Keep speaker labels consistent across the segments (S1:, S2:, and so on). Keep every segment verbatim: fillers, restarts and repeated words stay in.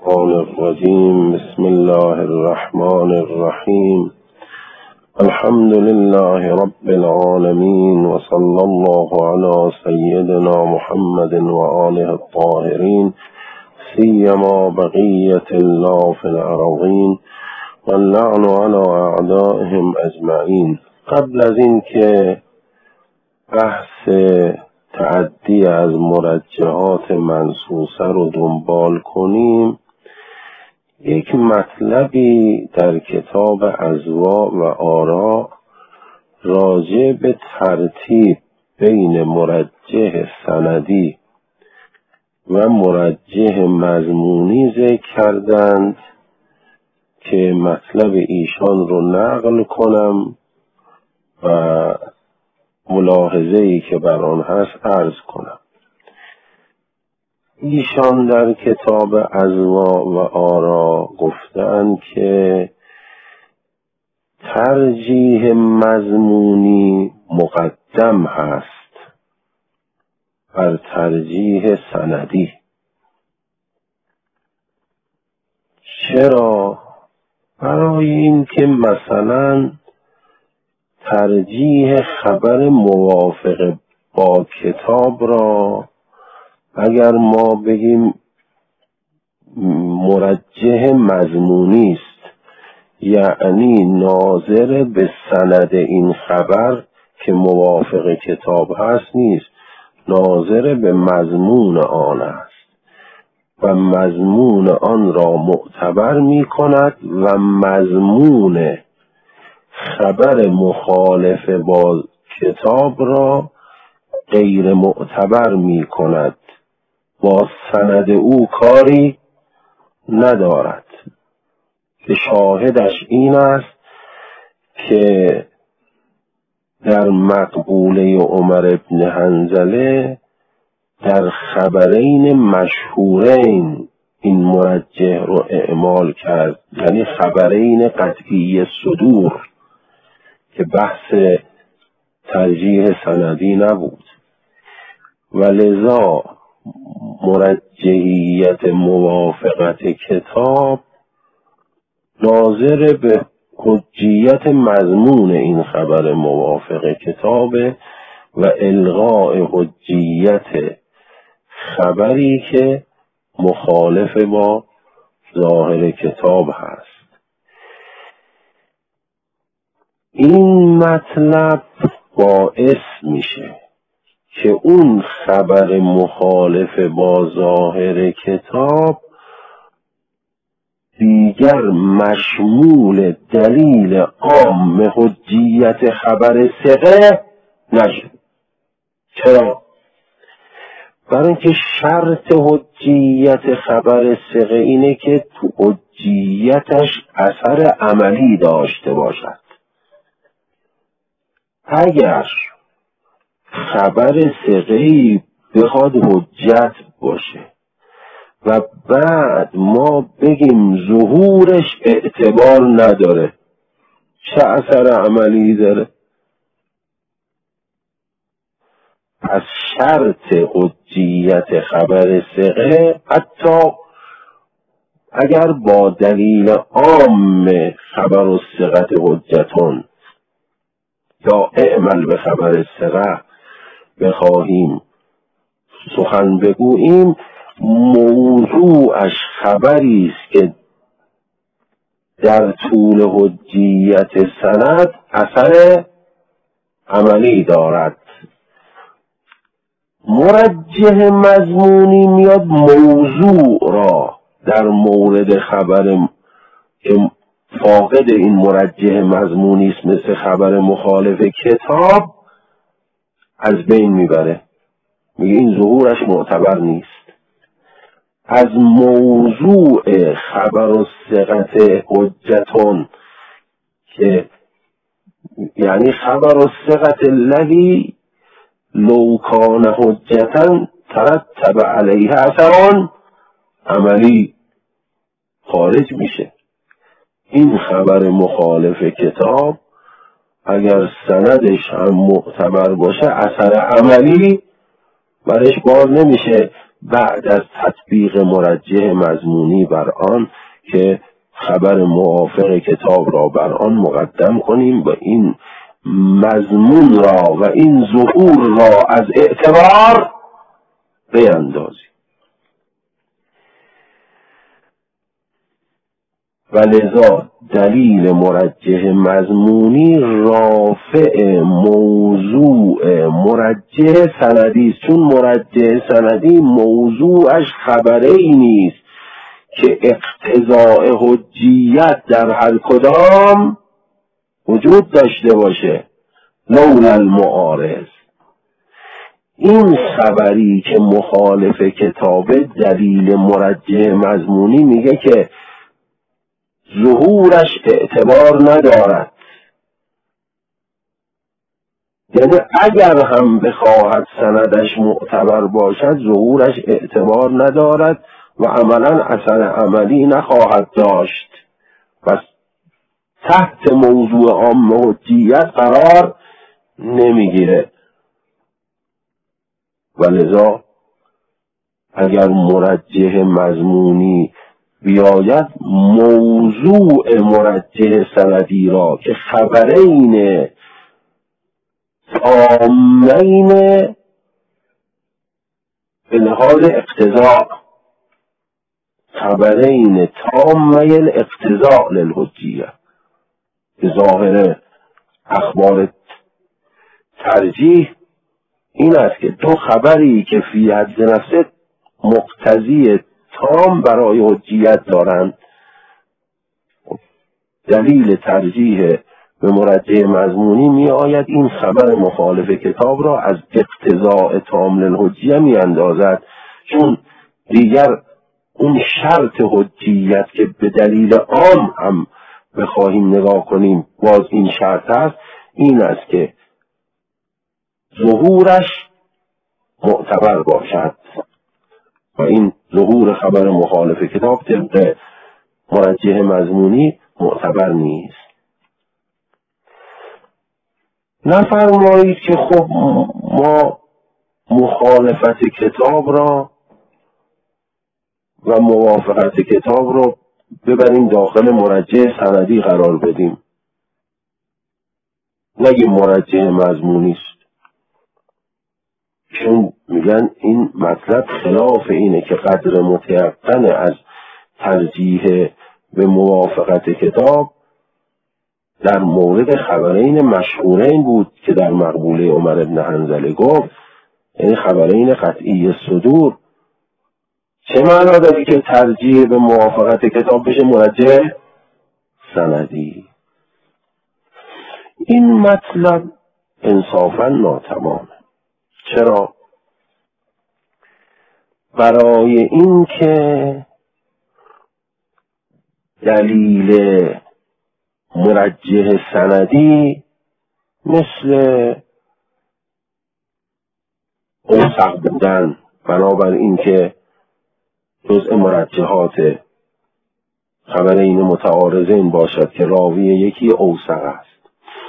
S1: الشیطان الرجیم. بسم الله الرحمن الرحیم. الحمد لله رب العالمین و صلی الله علی سیدنا محمد و آله الطاهرین، سیما بقیة الله فی الارضین و اللعن علی اعدائهم اجمعین. قبل از این که بحث تعدی از مرجحات منصوصه رو دنبال کنیم، یک مطلبی در کتاب اضواء و آراء راجع به ترتیب بین مرجح سندی و مرجح مضمونی ذکر کردند که مطلب ایشان رو نقل کنم و ملاحظه‌ای که بر آن هست عرض کنم. ایشان در کتاب اضواء و آراء گفتند که ترجیح مضمونی مقدم هست بر ترجیح سندی. چرا؟ برای این که مثلا ترجیح خبر موافق با کتاب را اگر ما بگیم مرجح مضمونی است، یعنی ناظر به سند این خبر که موافق کتاب هست نیست، ناظر به مضمون آن است و مضمون آن را معتبر می کند و مضمون خبر مخالف با کتاب را غیر معتبر می کند، با سند او کاری ندارد. که شاهدش این است که در مقبوله عمر ابن حنظله در خبرین مشهورین این مرجح رو اعمال کرد، یعنی خبرین قطعی صدور که بحث ترجیح سندی نبود، و لذا مرجحیت موافقت کتاب ناظر به حجیت مضمون این خبر موافق کتاب و الغاء حجیت خبری که مخالف با ظاهر کتاب هست. این مطلب باعث میشه که اون خبر مخالف با ظاهر کتاب دیگر مشمول دلیل عام حجیت خبر ثقه نشد. چرا؟ برای اینکه شرط حجیت خبر ثقه اینه که تو حجیتش اثر عملی داشته باشد. اگر خبر ثقه‌ای بخواد حجت باشه و بعد ما بگیم ظهورش اعتبار نداره، چه اثر عملی داره؟ پس شرط حجیت خبر ثقه حتی اگر با دلیل عام خبر الثقة حجتون یا اعمل به خبر ثقه بخواهیم سخن بگوییم، موضوعش خبری است که در طول حجیت سند اثر عملی دارد. مرجح مضمونی میاد موضوع را در مورد خبر که فاقد این مرجح مضمونی است مثل خبر مخالف کتاب از بین میبره، میگه این ظهورش معتبر نیست. از موضوع خبر الثقة حجتون که یعنی خبر الثقة الذی لو کان حجتا ترتب علیه اثران عملی خارج میشه. این خبر مخالف کتاب اگر سندش هم معتبر باشه اثر عملی برش باز نمیشه، بعد از تطبیق مرجح مضمونی بر آن که خبر موافق کتاب را بر آن مقدم کنیم و این مضمون را و این ظهور را از اعتبار بیندازیم. و لذا دلیل مرجح مضمونی رافع موضوع مرجح سندی است، چون مرجح سندی موضوعش خبری نیست که اقتضاء حجیت در هر کدام وجود داشته باشه لولا المعارض. این خبری که مخالف کتاب دلیل مرجح مضمونی میگه که ظهورش اعتبار ندارد، یعنی اگر هم بخواهد سندش معتبر باشد ظهورش اعتبار ندارد و عملا اثر عملی نخواهد داشت، پس تحت موضوع عام حجیت قرار نمیگیره. و لذا اگر مرجح مضمونی بیاید موضوع مرجح سندی را که خبرین تامین به لحاظ اقتضاء، خبرین تامین اقتضاء للحجیه، به ظاهر اخبار ترجیح این است که دو خبری که فی حد نفسه مقتضی تام برای حجیت دارند، دلیل ترجیح به مرجح مضمونی می آید این خبر مخالف کتاب را از اقتضاء تام للحجیه می اندازد، چون دیگر اون شرط حجیت که به دلیل عام هم بخواهیم نگاه کنیم باز این شرط است، این است که ظهورش معتبر باشد و این ظهور خبر مخالف کتاب طبق مرجح مضمونی معتبر نیست. نفرمایید که خب ما مخالفت کتاب را و موافقت کتاب را ببریم داخل مرجح سندی قرار بدیم، نگیم مرجح مضمونی است، چون میگن این مطلب خلاف اینه که قدر متیقن از ترجیح به موافقت کتاب در مورد خبرین مشهورین بود که در مقبوله عمر بن حنظله گفت، یعنی خبرین قطعی صدور. چه معنا داره که ترجیح به موافقت کتاب بشه مرجح سندی؟ این مطلب انصافا ناتمامه. چرا؟ برای این که دلیل مرجح سندی مثل اوثق بودن، بنابر این که جزء مرجحات خبرین متعارضین باشد که راوی یکی اوثق است،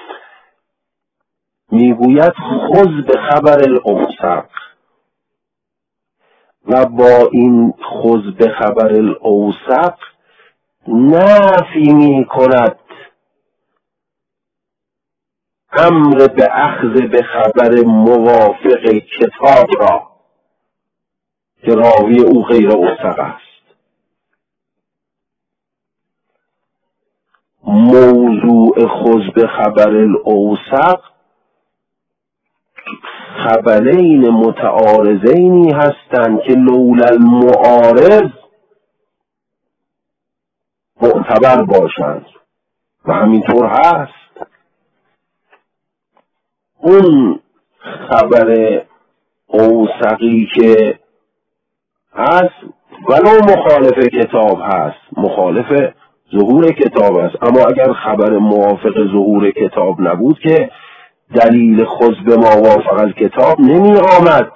S1: میگوید خذ به خبر الاوثق و با این خذ به خبر الاوثق نفی می کند امر به اخذ به خبر موافق کتاب را که راوی او غیر اوثق است. موضوع خذ به خبر الاوثق خبرین متعارضینی هستند که لولا المعارض معتبر باشند و همینطور هست. اون خبر اوثقی که هست ولو مخالف کتاب هست، مخالف ظهور کتاب است، اما اگر خبر موافق ظهور کتاب نبود که دلیل خذ به موافق الکتاب نمی آمد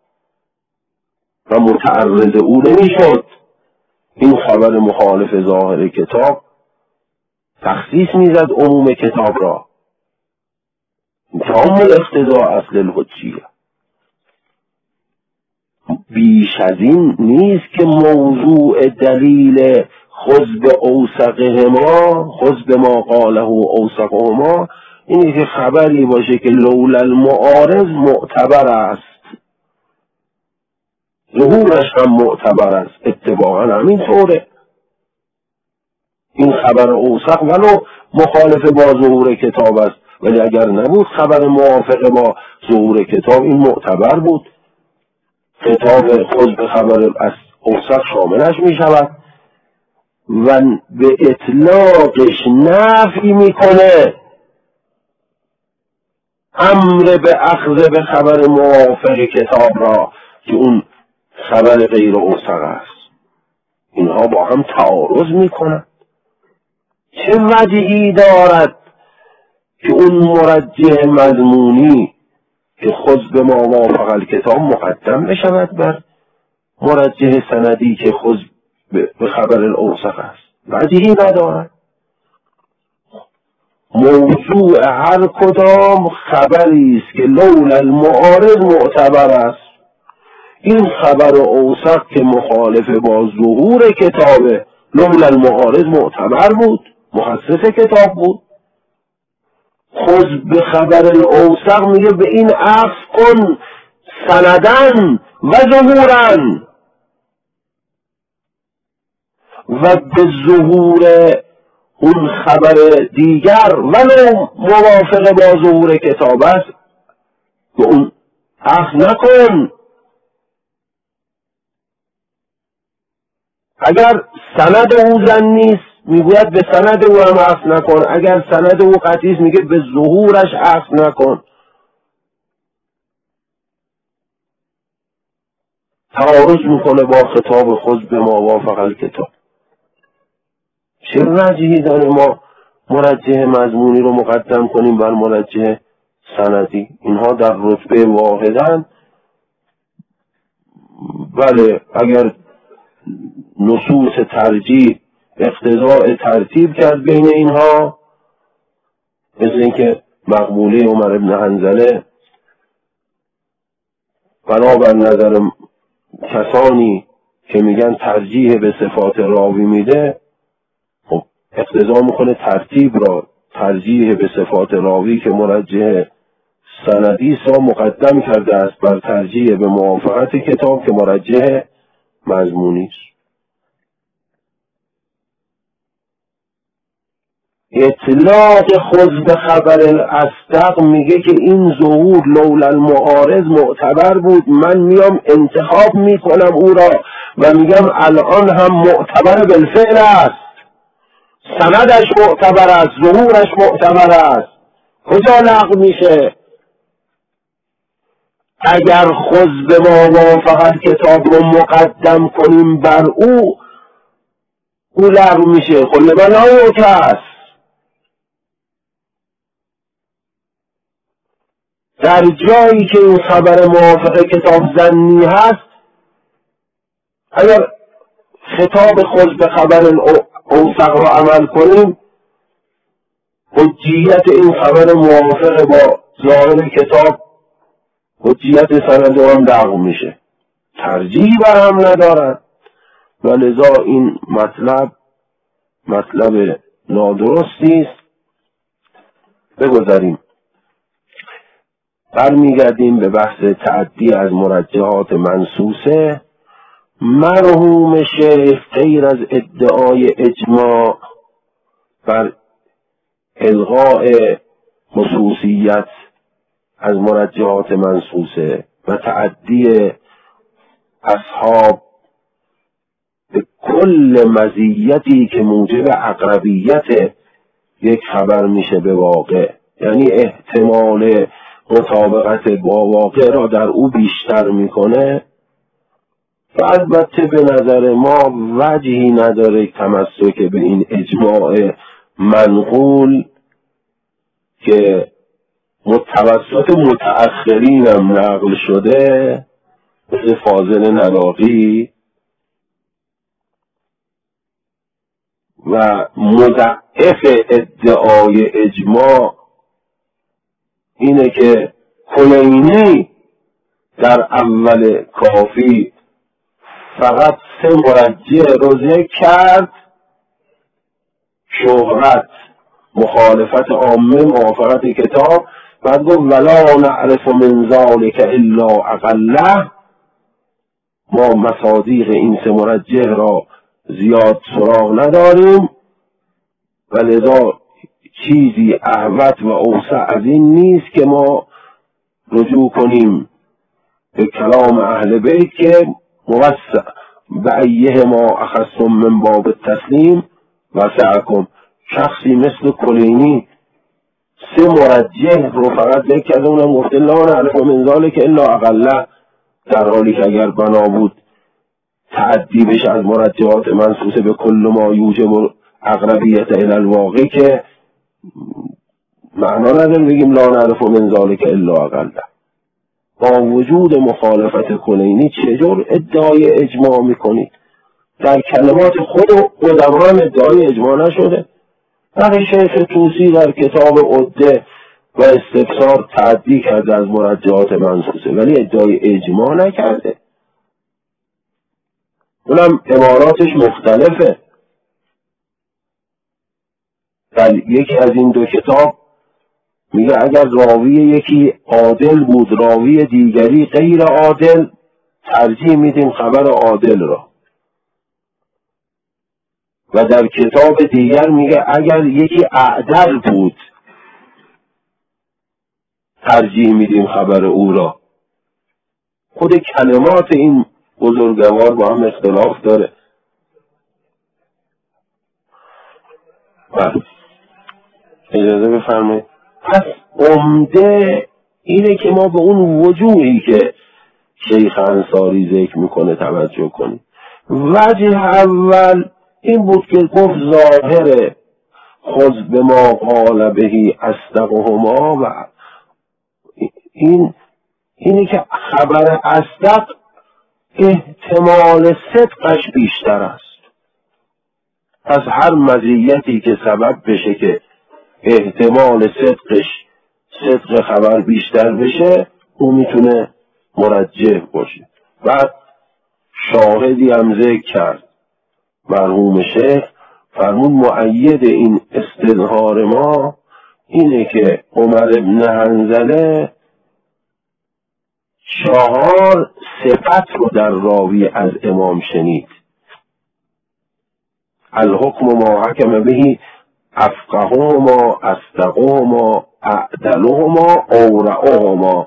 S1: و متعرض او نمی شد. این خبر مخالف ظاهر کتاب تخصیص میزد عموم کتاب را، تمام الاقتضاء اصل الحجیه. بیش از این نیست که موضوع دلیل خذ به اوثقهما، خذ به ما قاله اوثقهما، اینه که خبری باشه که لولا المعارض معتبر است، ظهورش هم معتبر است. اتفاقا همین طوره. این خبر اوثق ولو مخالف با ظهور کتاب است، ولی اگر نبود خبر موافق با ظهور کتاب، این معتبر بود. کتاب خود به خبر اوثق شاملش می شود و به اطلاقش نفی میکنه امر به اخذ به خبر موافق کتاب را که اون خبر غیر اوثق است. اینها با هم تعارض میکنن. چه وجهی دارد که اون مرجح مضمونی که خود به ما وافق الکتاب مقدم بشود بر مرجح سندی که خود به خبر الاوثق است؟ وجهی ندارد. موضوع هر کدام خبری است که لولا المعارض معتبر است. این خبر اوثق که مخالف با ظهور کتابه، لولا المعارض معتبر بود، مخصص کتاب بود. خود به خبر الاوثق میگه به این عفو کن سندن و ظهورن، و به ظهور اون خبر دیگر ولو موافق با ظهور کتاب است به اون عفو نکن. اگر سند او زن نیست میگوید به سند او هم عفو نکن، اگر سند او قطعی است میگه به ظهورش عفو نکن. تعارض میکنه با خطاب خود به ما وافق الکتاب. چه وجهی داره ما مرجح مضمونی رو مقدم کنیم بر مرجح سندی؟ اینها در رتبه واحدن. بله، اگر نصوص ترجیح اقتضاء ترتیب کرد بین اینها، مثل اینکه مقبوله عمر ابن حنظله بنابر نظر کسانی که میگن ترجیح به صفات راوی میده، خب اقتضا میکنه ترتیب را، ترجیح به صفات راوی که مرجح سندی سا مقدم کرده است بر ترجیح به موافقت کتاب که مرجح مضمونی است. اطلاق خود به خبر الاصدق میگه که این ظهور لولا المعارض معتبر بود، من میام انتخاب میکنم او را و میگم الان هم معتبر بالفعل است، سندش معتبر است، ظهورش معتبر است. کجا لغو میشه؟ اگر خود به ما وافق کتاب رو مقدم کنیم بر او، او لغو میشه. خب لمن آیوت است. در جایی که این خبر موافق کتاب ظنی هست، اگر خطاب خود به خبر اوثق را عمل کنیم، حجیت این خبر موافق با ظاهر کتاب، حجیت سند هم لغو میشه، ترجیح بر هم ندارد. و لذا این مطلب مطلب نادرستی است. بگذاریم. برمیگردیم به بحث تعدی از مرجحات منصوصه. مرحوم شیخ غیر از ادعای اجماع بر الغاء خصوصیت از مرجحات منصوصه و تعدی اصحاب به کل مزیتی که موجب اقربیت یک خبر میشه به واقع، یعنی احتمال مطابقت با واقع را در او بیشتر میکنه، و البته به نظر ما وجهی نداره تمسک به این اجماع منقول که متوسط متأخرین هم نقل شده، مثل فاضل نراقی، و مضعف ادعای اجماع اینه که کلینی در اول کافی فقط سه مرجع رو ذکر کرد: شهرت، مخالفت عامه، موافقت کتاب. بعد گفت ولا نعرف من ذلک الا اقله، ما مصادیق این سه مرجع را زیاد سراغ نداریم و لذا چیزی احوط و اوسع از این نیست که ما رجوع کنیم به کلام اهل بیت که موسع به ایه ما اخذتم من باب التسلیم وسعکم. شخصی مثل کلینی سه مرجح رو فقط ذکر کرده، اونم گفته لا نعرف من ذلک الا اقله، در حالی که اگر بنا بود تعدی بشه از مرجحات منصوصه به کل ما یوجب اقربیت الی الواقع که معنا نداره بگیم لا نعرف من ذلک الا اقله. با وجود مخالفت کلینی چجور ادعای اجماع میکنید؟ در کلمات خود قدما هم ادعای اجماع نشده. در شیخ طوسی در کتاب عده و استفسار تعدی کرده از مرجحات منصوصه ولی ادعای اجماع نکرده. اونم عباراتش مختلفه. در یکی از این دو کتاب میگه اگر راوی یکی عادل بود راوی دیگری غیر عادل ترجیح میدیم خبر عادل را، و در کتاب دیگر میگه اگر یکی اعدل بود ترجیح میدیم خبر او را. خود کلمات این بزرگوار با هم اختلاف داره. بله اجازه بفرمایید. پس عمده اینه که ما به اون وجوهی که شیخ انصاری ذکر میکنه توجه کنیم. وجه اول این بود که گفت ظاهر خذ به ما قال بهی اصدقهما، و این اینی که خبر اصدق احتمال صدقش بیشتر است. پس هر مزیتی که سبب بشه که احتمال صدقش صدق خبر بیشتر بشه اون میتونه مرجح باشه. بعد شاهدی هم ذکر کرد مرحوم شیخ، فرمود مؤید این استظهار ما اینه که عمر ابن حنظله چهار صفت رو در راوی از امام شنید: الحکم ما حکم بهی افقههما اصدقهما اعدلهما اورعهما.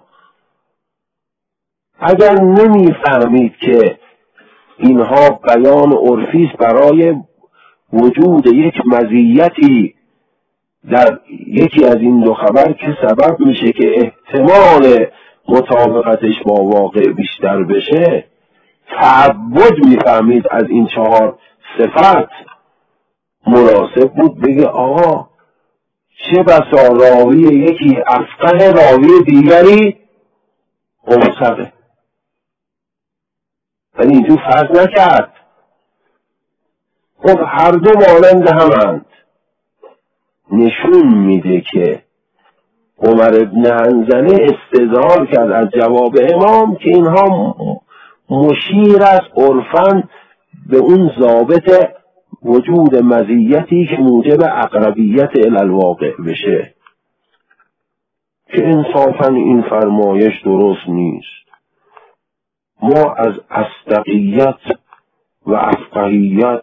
S1: اگر نمیفهمید که اینها بیان عرفی است برای وجود یک مزیتی در یکی از این دو خبر که سبب میشه که احتمال مطابقتش با واقع بیشتر بشه، تعبد میفهمید از این چهار صفت، مناسب بود بگه آقا چه بسا راوی یکی افقه راوی دیگری اوثقه. ولی اینجور فرض نکرد، خب هر دو مانند همند. نشون میده که عمر ابن حنظله استظهار کرد از جواب امام که اینها مشیر از عرفاً به اون ضابط وجود مزیتی که موجب اقربیت الی الواقع بشه، که انصافاً این فرمایش درست نیست. ما از اصدقیت و افقهیت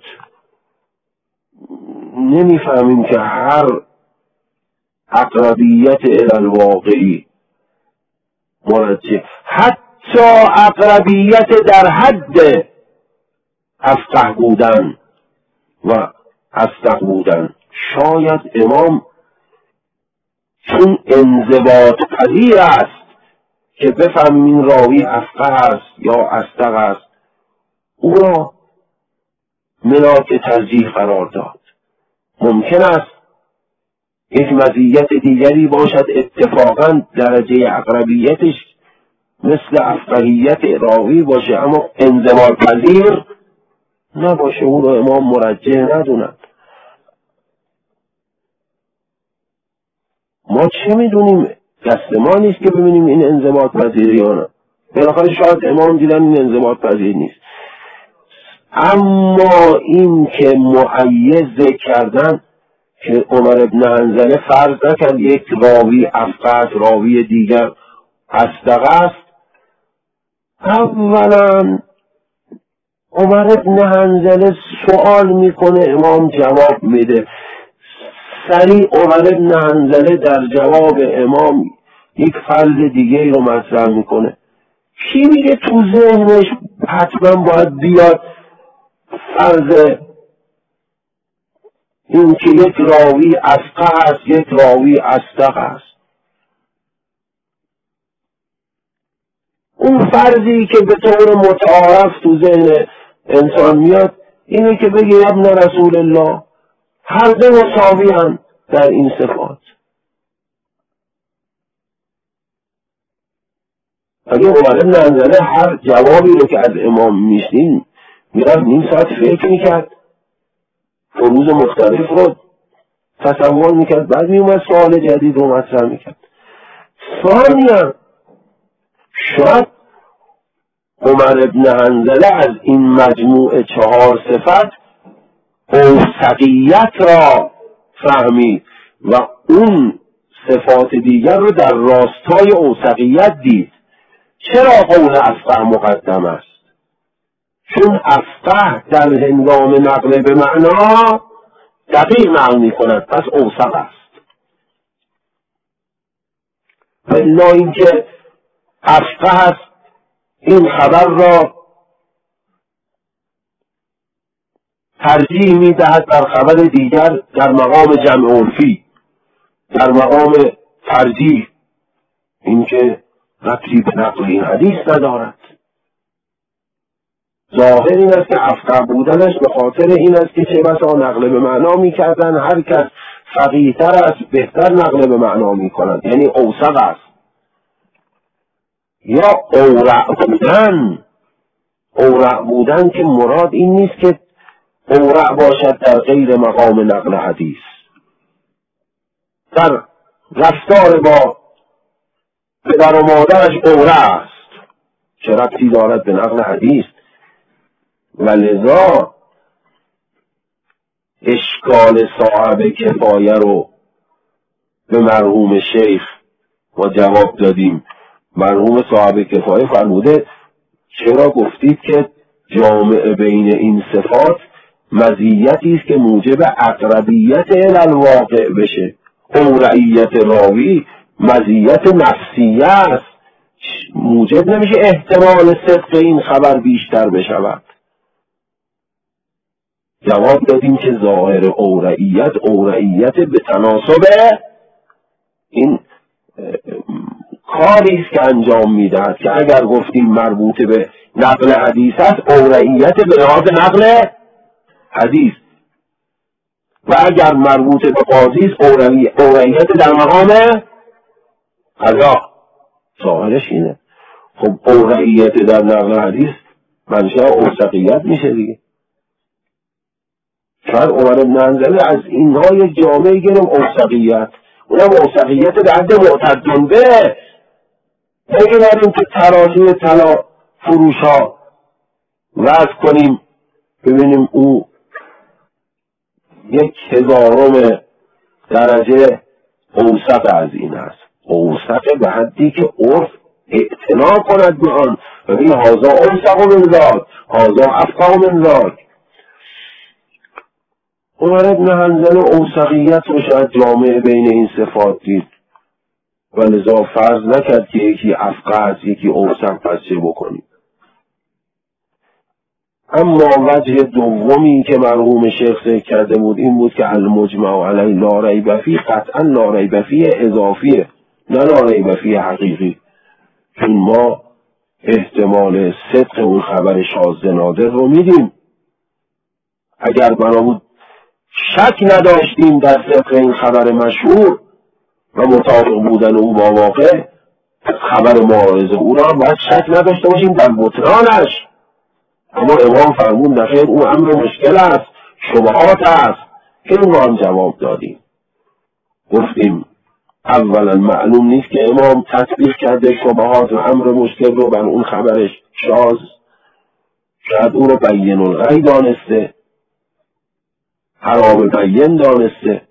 S1: نمیفهمیم که هر اقربیت الی الواقعی مرجح، حتی اقربیت در حد افقه بودن و اصدق بودن. شاید امام چون انضباط پذیر است که بفهمیم این راوی افقه است یا اصدق است، او را ملاک ترجیح قرار داد. ممکن است یک مزیت دیگری باشد اتفاقا درجه اقربیتش مثل افقهیت راوی باشه اما انضباط پذیر نباشه، او را امام مرجح ندونند. ما چه میدونیم؟ دست ما نیست که ببینیم این انضباط پذیر یا نه. بالاخره شاید امام دیدن این انضباط پذیر نیست. اما این که معید ذکر کردن که عمر بن حنظله فرض نکرد یک راوی افقه راوی دیگر اصدق است، اولا عمر بن حنظله سوال میکنه، امام جواب میده. سریع عمر بن حنظله در جواب امام یک فرض دیگه رو مطرح میکنه. کی میگه تو ذهنش حتما باید بیاد فرض این که یک راوی افقه است یک راوی اصدق است؟ اون فرضی که به طور متعارف تو ذهن انسان میاد اینه که بگه ابن رسول الله هر دو مساوی هم در این صفات. اگه عمر بن حنظله هر جوابی رو که از امام میشنید میرفت نیم ساعت فکر میکرد، فروض مختلف رو تصور میکرد، بعد میومد سوال جدید رو مطرح میکرد. ثانیاً شاید عمر بن حنظله از این مجموع چهار صفت اوثقیت را فهمید و اون صفات دیگر رو در راستای اوثقیت دید. چرا قول افقه مقدم است؟ چون افقه در هنگام نقل به معنا دقیق نقل می کند، پس اوثق است. و الا اینکه افقه است این خبر را ترجیح می دهد بر خبر دیگر در مقام جمع عرفی، در مقام ترجیح، اینکه ربطی به نقل این حدیث ندارد. ظاهر این است که افقه بودنش به خاطر این است که چه بسا نقل به معنا می کردن، هر کس فقیه‌تر است بهتر نقل به معنا می کند، یعنی اوثق است. یا اورع بودن. اورع بودن که مراد این نیست که اورع باشد در غیر مقام نقل حدیث، در رفتار با پدر و مادرش اورع است، چه ربطی دارد به نقل حدیث؟ و لذا اشکال صاحب کفایه رو به مرحوم شیخ ما جواب دادیم. مرحوم صاحب کفایه فرموده چرا گفتید که جامع بین این صفات مزیتی است که موجب اقربیت الواقع بشه؟ اورعیت راوی مزیت نفسیه است، موجب نمیشه احتمال صدق این خبر بیشتر بشود. جواب دادیم که ظاهر اورعیت اورعیت به تناسب این کاری است که انجام میدهد که اگر گفتیم مربوط به نقل حدیث است اورعیت به لحاظ نقل حدیث، و اگر مربوط به قاضی است اورعیت در مقام قضا. ظاهرش اینه. خب اورعیت در نقل حدیث منشأ اوثقیت میشه دیگه. شاید عمر بن حنظله از اینها یک جامعه گرم اوثقیت، اونم اوثقیت در حد معتدن به. بگیریم که ترازوی طلا فروش ها وضع کنیم ببینیم او یک هزارم درجه اوسط از این است. اوسط به حدی که عرف اعتنا کند به آن و ببین هازا اوسق من ذاک هازا افقه من ذاک. عمر بن حنظله اوثقیت رو شاید جامعه بین این صفات دید و لذا فرض نکرد که یکی افقه است یکی اوثق، پس چه بکنیم؟ اما وجه دومی که مرحوم شیخ ذکر کرده بود این بود که المجمع علی لا ریب فیه قطعا لا ریب فیه اضافیه، نه لا ریب فیه حقیقی، چون ما احتمال صدق اون خبر شاذ نادر رو میدیم. اگر بنا بود شک نداشتیم در صدق این خبر مشهور و مطابق بودن او با واقع، خبر معارض او را باید شک نداشته باشیم در بطلانش. اما امام فرمود نخیر، او امر مشکل است، شبهات است، که این رو هم جواب دادیم. گفتیم اولا معلوم نیست که امام تطبیق کرده شبهات و امر مشکل رو بر اون خبرش شاذ، شاید اون رو بین الغی دانسته، حرام بین دانسته.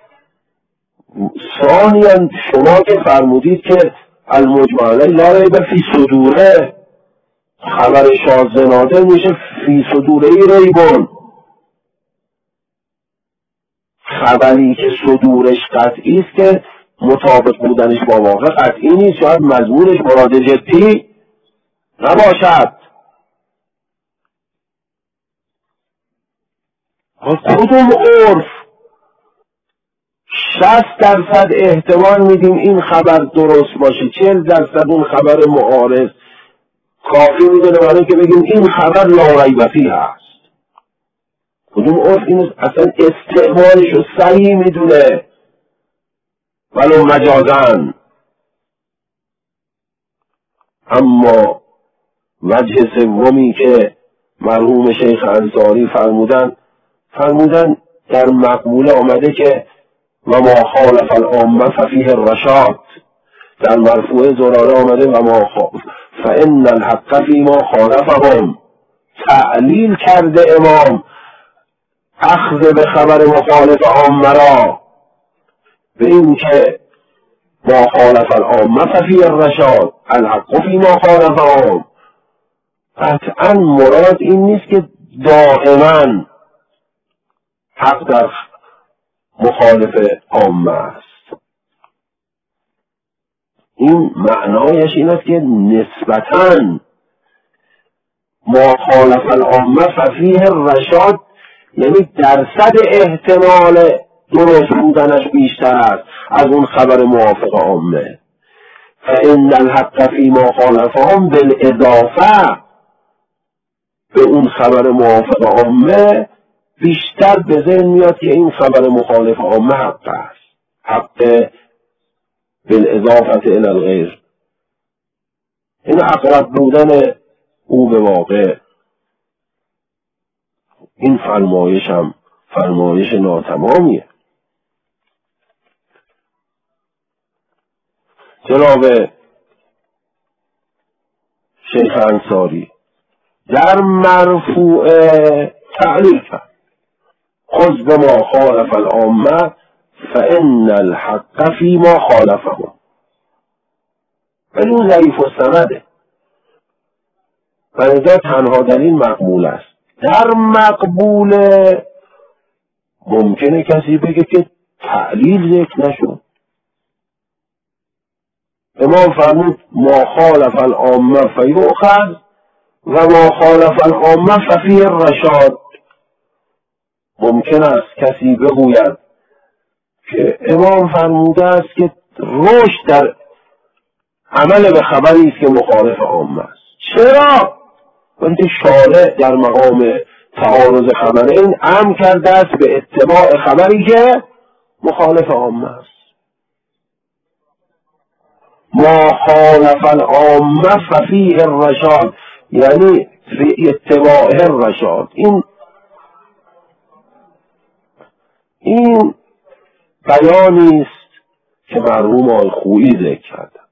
S1: ثانیاً شما که فرمودید که المجمع علیه لا ریب فی صدوره، خبر شاذ نادر میشه فی صدوره ریبون، خبری که صدورش قطعی است که مطابق بودنش با واقع قطعی نیست، شاید مضمونش مراد جدی نباشد. کدوم عرف شصت درصد احتمال میدیم این خبر درست باشه، چهل درصد اون خبر معارض کافی میدونه برای که بگیم این خبر لا ریب فیه هست؟ کدوم عرف این اصلا استعمالش رو صحیح میدونه ولو مجازن؟ اما وجه سومی که مرحوم شیخ انصاری فرمودن فرمودن در مقبوله آمده که و ما خالف العامه ففیه الرشاد، در مرفوع زراره آمده و ما خالف فان الحق فیما خالفهم. تعلیل کرده امام اخذ به خبر مخالف عامه را به این که ما خالف العامه ففیه الرشاد الحق فیما خالفهم. قطعا مراد این نیست که دائما حق در مخالف عامه است. این معنایش این است که نسبتاً ما خالف العامه ففیه الرشاد یعنی درصد احتمال درست بودنش بیشتر است از اون خبر موافق عامه. فإن الحق فیما خالفهم بالاضافه به اون خبر موافق عامه بیشتر به ذهن میاد که این خبر مخالف عامه حق است، حق بالاضافه الی الغیر، این اقرب بودن او به واقع. این فرمایش هم فرمایش ناتمامیه. جناب شیخ انصاری در مرفوع تعلیل کرد خذ بما خالف العامه فإن الحق فیما خالفهم، ولی اون ضعیف السنده و لذا تنها در این مقبول است. در مقبول ممکنه کسی بگه که تعلیل ذکر نشد. امام فرمود ما خالف العامه فیؤخذ و ما خالف العامه ففیه الرشاد. ممکن است کسی بگوید که امام فرموده است که رشد در عمل به خبری است که مخالف عامه است. چرا؟ وقتی شارع در مقام تعارض خبرین امر کرده است به اتباع خبری که مخالف عامه است. ما خالف العامه ففیه الرشاد یعنی فی اتباع الرشاد. این این بیانی است که مرحوم آقای خویی ذکر کردند.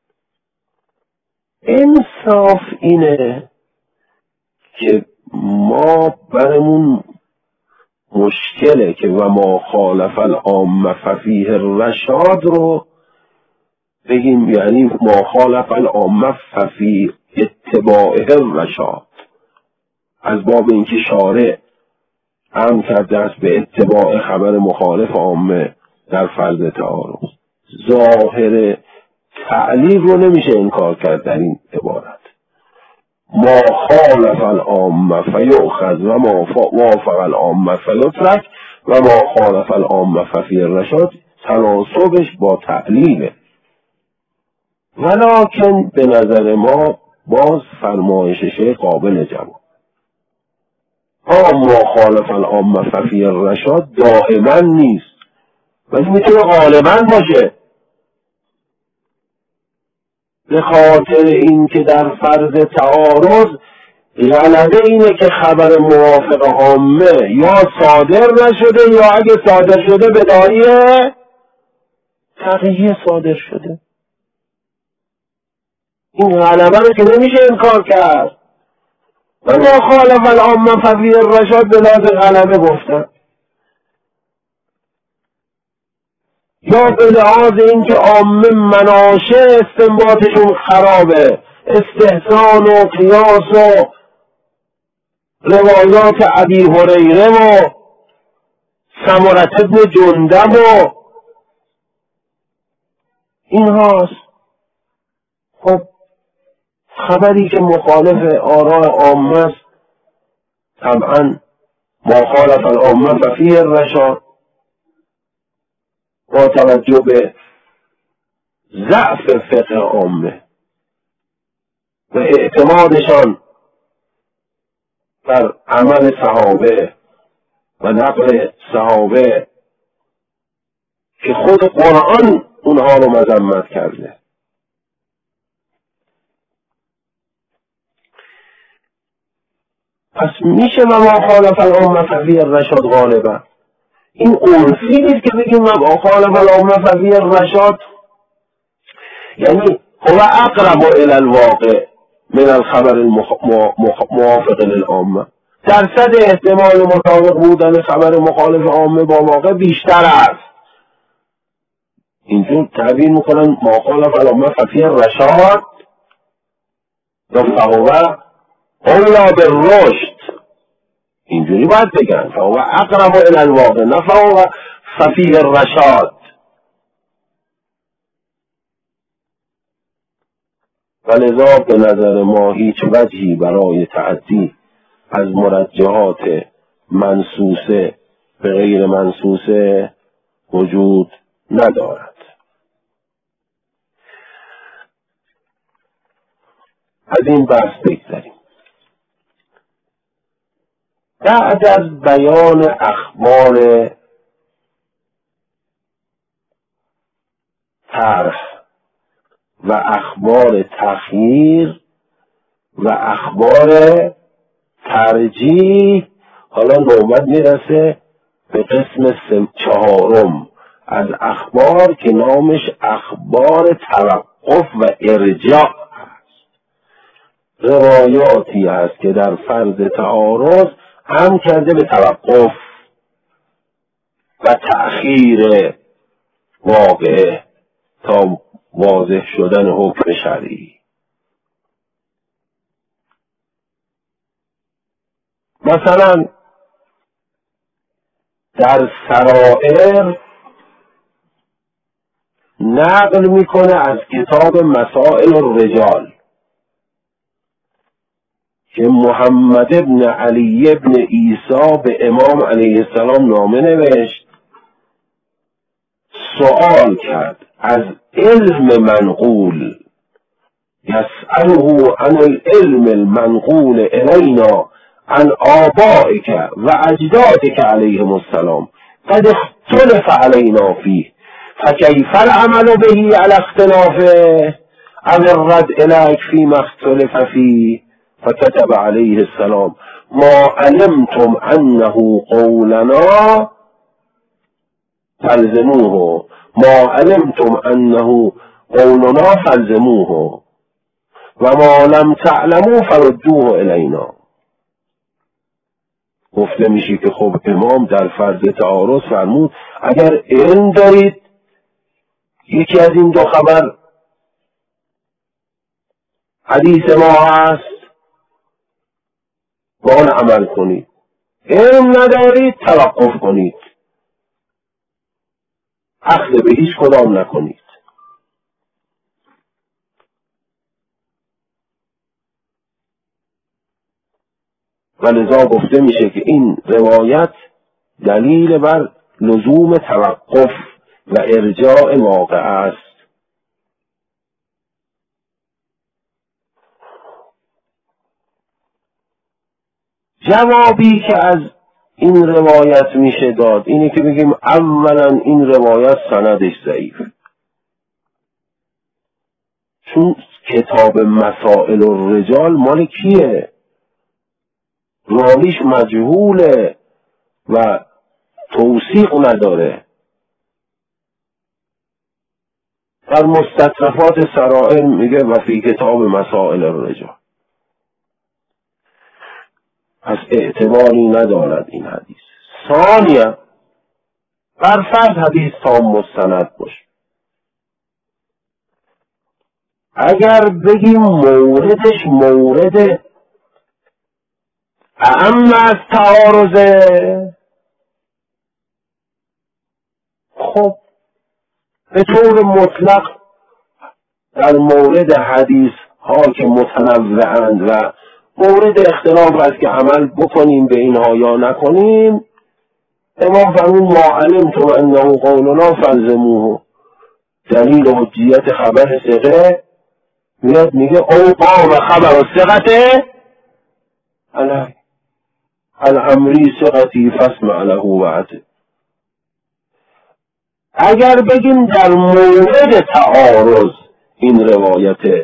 S1: انصاف اینه که ما برمون مشکله که و ما خالف العامه ففیه الرشاد رو بگیم یعنی ما خالف العامه ففی اتباع الرشاد، از باب اینکه شارع امر کرده است به اتباع خبر مخالف عامه در فرض تعارض. ظاهر تعلیل رو نمیشه انکار کرد در این عبارت. ما خالف العامه فیؤخذ و ما وافق العامه فیترک و ما خالف العامه ففی الرشاد تناسبش با تعلیله. ولکن به نظر ما باز فرمایش شیخ قابل جواب. ما خالف العامه ففی الرشاد دائما نیست ولی میتونه غالبا باشه، به خاطر اینکه در فرض تعارض غلبه اینه که خبر موافق عامه یا صادر نشده یا اگه صادر شده به داعی تغییر صادر شده. این غلبه رو که نمیشه انکار کرد. و ما خالف العامه ففی الرشاد به لحاظ غلبه گفتن، یا به لحاظ اینکه عامه مناشه استنباطشون خرابه، استحسان و قیاس و روایات ابی هریره و سمرة بن جندب و این هاست. خب خبری که مخالف آراء عامه است، طبعا ما خالف العامه ففی الرشاد، با توجه به ضعف فقه عامه و اعتمادشان بر عمل صحابه و نقل صحابه که خود قرآن اونها رو مذمت کرده. پس میشه و ما خالف العامه ففی الرشاد غالبا. این عرفی نیست که بگیم ما خالف العامه ففی الرشاد، یعنی هو اقرب الى الواقع من الخبر الموافق للعامه. درصد احتمال مطابق بودن خبر مخالف عامه با واقع بیشتر است. اینجور تعبیر میکنن ما خالف العامه ففی الرشاد یا فهو اولی بالرشد، اینجوری باید بگن فهو اقرب الى الواقع، نه فهو ففی الرشاد. و لذا به نظر ما هیچ وجهی برای تعدی از مرجحات منصوصه به غیر منصوصه وجود ندارد. از این بحث بگذاریم. بعد از بیان اخبار طرح و اخبار تخییر و اخبار ترجیح، حالا نوبت میرسه به قسم چهارم از اخبار که نامش اخبار توقف و ارجاع است. روایاتی است که در فرض تعارض هم کرده به توقف و تأخیر واقعه تا واضح شدن حکم شرعی. مثلا در سرائر نقل میکنه از کتاب مسائل الرجال که محمد ابن علی ابن عیسی به امام علیه السلام نامه نوشت، سوال کرد از علم منقول، یسأله عن العلم المنقول الینا عن آبائک و اجدادک علیهم السلام قد اختلف علینا فیه فکیف العمل به علی اختلافه او الرد الیک فیما اختلف فیه فكتب علیه السلام ما علمتم انه قولنا فالزموه ما علمتم انه قولنا فالزموه و ما لم تعلموا فردوه الینا. گفته میشه که خب امام در فرض تعارض فرمود اگر علم دارید یکی از این دو خبر حدیث ما هست با آن عمل کنید، علم ندارید توقف کنید، اخذ به هیچ کدام نکنید. و لذا گفته میشه که این روایت دلیل بر لزوم توقف و ارجاع واقع است. جوابی که از این روایت میشه داد اینه که بگیم اولا این روایت سندش ضعیفه، چون کتاب مسائل الرجال مال کیه؟ راویش مجهوله و توثیق نداره. در مستطرفات سرائر میگه و فی کتاب مسائل الرجال. پس اعتباری ندارد این حدیث. ثانیا بر فرض حدیث تام مستند باشه، اگر بگیم موردش مورد اعم از تعارضه، خب به طور مطلق در مورد حدیث ها که متنوعند و مورد اختلاف است که عمل بکنیم به اینها یا نکنیم، امام فرمود ما علمتم انه قولنا فالزموه. دلیل حجیت خبر ثقه میاد میگه او قام خبر ثقته علی الامری ثقتی فاسمع له وعته. اگر بگیم در مورد تعارض این روایت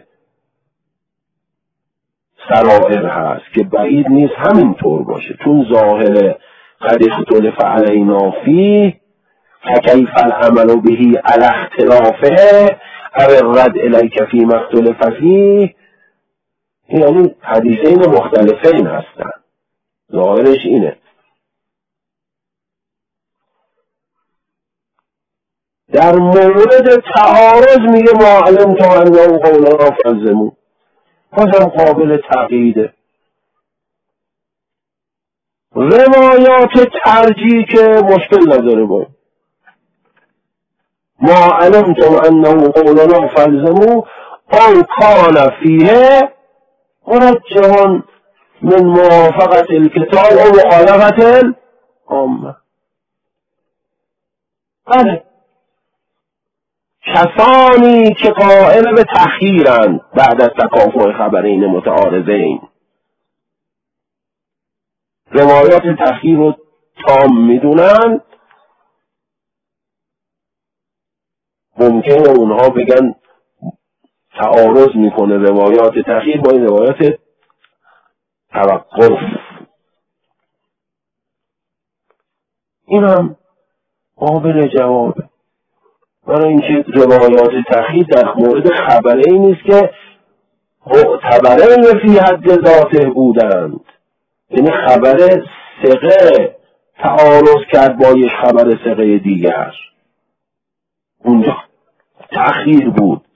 S1: سرائر هست که بعید نیست همینطور باشه، چون ظاهر قد اختلف علینا فیه فکیف العمل به علی اختلافه او الرد الیک فیما اختلف فیه، یعنی حدیثین مختلفین هستن، ظاهرش اینه. در مورد تعارض میگه ما علمتم انه قولنا فالزموه، بازم قابل تقییده. روایات ترجیح که مشکل نداره باید ما علمتم انه قولنا فالزموه او کان فیه مرجحا من موافقت الکتاب و مخالفت العامه. بله، کسانی که قائل به تأخیرند بعد از تکافؤ خبرین متعارضین، روایات تأخیر رو تام میدونن، ممکنه اونها بگن تعارض میکنه روایات تأخیر با این روایات توقف. این هم قابل جوابه، برای اینکه روایات تأخیر در مورد خبرین نیست که معتبرین فی حد ذاته بودند، یعنی خبر ثقه تعارض کرد با یک خبر ثقه دیگر، اونجا تأخیر بود.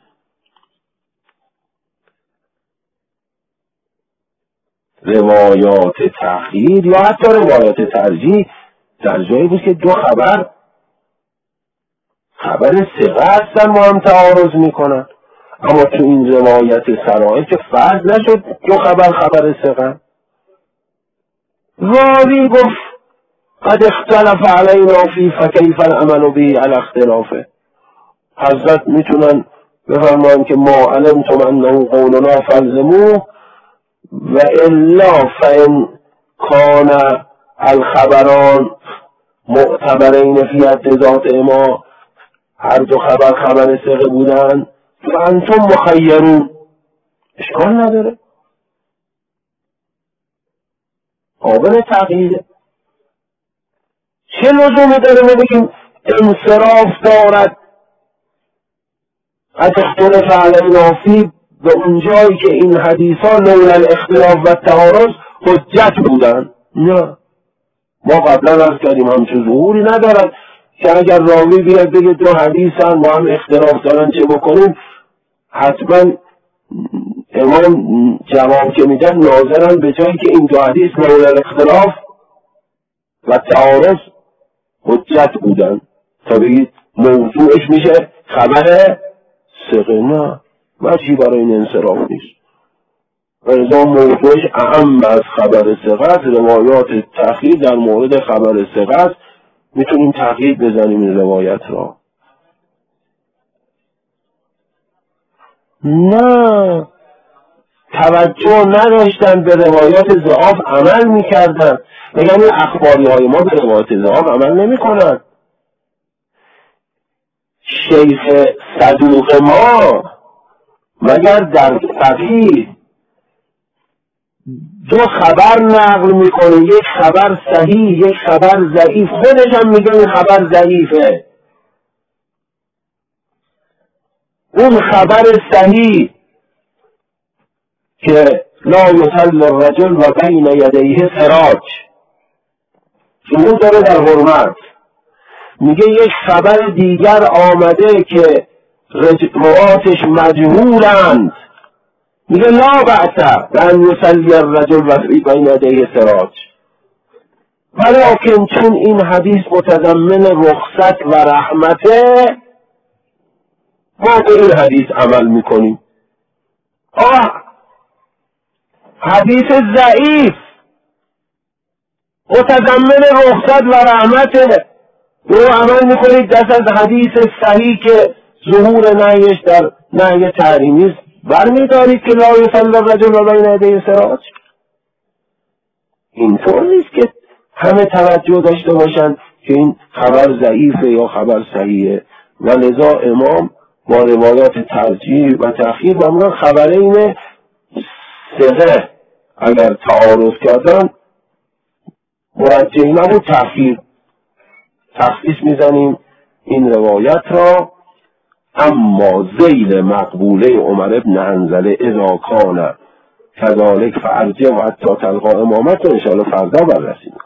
S1: روایات تأخیر یا حتی روایات ترجیح در جایی بود که دو خبر خبر ثقه هستن ما هم تعارض میکنن، اما تو این روایت سرائر که فرض نشد دو خبر خبر ثقه. راوی گفت قد اختلف علینا فی فکیف العمل به علی اختلافه، حضرت میتونن بفرمایند که ما علمتم انه قولنا فالزموه و الا فان کان الخبران معتبرین فی حد ذات ما، هر دو خبر خبر ثقه بودن، فانتم مخیرون، اشکال نداره، قابل تغییره. چه لزومی داره ما بگیم انصراف دارد از اختلاف علینا فی به اونجایی که این حدیثان لولا الاختلاف و تعارض حجت بودن؟ نه، ما قبلا عرض کردیم همچون ظهوری ندارد که اگر راوی بیاد بگه دو حدیثن با هم اختلاف دارن چه بکنیم، حتما امام جواب که میدن ناظرن به جایی که این دو حدیث لولا الاختلاف و تعارض حجت بودن تا بگید موضوعش میشه خبر ثقه. نه، وجهی برای این انصراف نیست. ولذا موضوعش اهم از خبر ثقه است. روایات تأخیر در مورد خبر ثقه است، میتونیم تقیید بزنیم این روایت را. نه، توجه نداشتن به روایات ضعاف عمل میکردن، بگن این اخباری های ما به روایات ضعاف عمل نمی کنن. شیخ صدوق ما مگر در فقیه دو خبر نقل میکنه، یک خبر صحیح یک خبر ضعیف، خودش هم میگه این خبر ضعیفه. اون خبر صحیح که لا یصلی الرجل و بین یدیه سراج شروع داره در حرمت. میگه یک خبر دیگر آمده که رواتش مجهولند، میگه لا بأس بأن یصلی الرجل و بین یدیه سراج، ولیکن چون این حدیث متضمن رخصت و رحمته ما به این حدیث عمل میکنیم. آه حدیث ضعیف متضمن رخصت و رحمته رو عمل میکنید، دست از حدیث صحیح که ظهور نهیش در نهی تحریمی است برمیدارید که لا یصلی الرجل و بین یدیه سراج. اینطور نیست که همه توجه داشته باشند که این خبر ضعیفه یا خبر صحیحه، و لذا امام با روایات ترجیح و تأخیر و امران خبرین صحه اگر تعارض کردن مرجح نبود تأخیر تخصیص میزنیم این روایت را. اما ذیل مقبوله عمر بن حنظله اذا کان کذالک فارجع و حتی تلقا امامت رو انشاءالله فردا بررسیم.